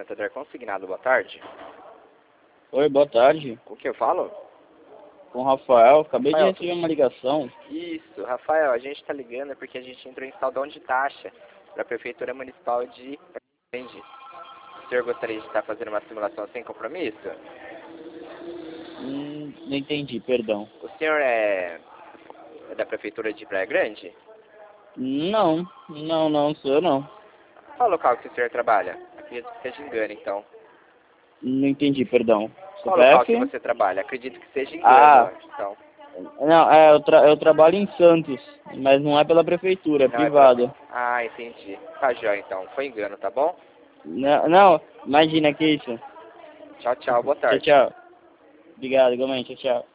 Levantador consignado, boa tarde. Oi, boa tarde. Com que eu falo? Com o Rafael. Acabei de Rafael. receber uma ligação. Isso, Rafael, a gente está ligando porque a gente entrou em saldão de taxa para a Prefeitura Municipal de Grande. O senhor gostaria de estar fazendo uma simulação sem compromisso? Não entendi, perdão. O senhor é da Prefeitura de Praia Grande? Não, sou eu não. Qual local que o senhor trabalha? Acredito que seja engano, então. Não entendi, perdão. Qual local que CPF? você trabalha? Acredito que seja engano, Ah, então. não, eu trabalho em Santos, mas não é pela prefeitura, é Não é privada. Ah, entendi. Tá jóia, então. Foi engano, tá bom? Não, imagina que isso. Tchau, tchau. Boa Tchau, tarde. tchau. Obrigado, igualmente, tchau, tchau.